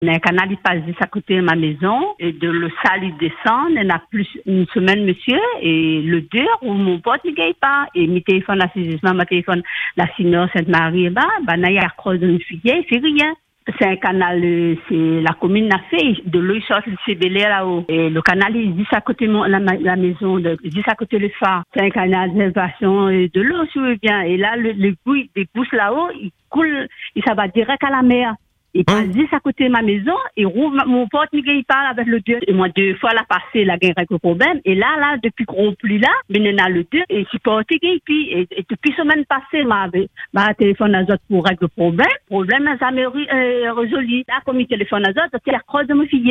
Un canal, il passe juste à côté de ma maison, et de le sale, il descend, il y en a plus une semaine, monsieur, et le 2, où mon pote, il gagne pas, et mes téléphones, l'assaisissement, ma téléphone, la Sinor, Sainte-Marie, il y a croix d'une fille, il fait rien. C'est un canal, c'est la commune l'a fait, de l'eau, il sort, c'est belé là-haut. Et le canal, il est juste à côté de la maison, juste à côté le phare. C'est un canal d'élévation de l'eau, si vous voulez bien. Et là, le bruit des pousses là-haut, il coule, et ça va direct à la mer. Il passe juste à côté de ma maison, et mon pote, il parle avec le 2. Et moi, 2 fois, la passé, la guerre avec le problème. Et là, depuis gros pluie là, mais on a le 2, et supporte, et depuis semaine passée, ma téléphone à autres pour régler le problème. Le problème, ça m'est résolu. Là, comme il téléphone à autres, c'est la croix de mon fille.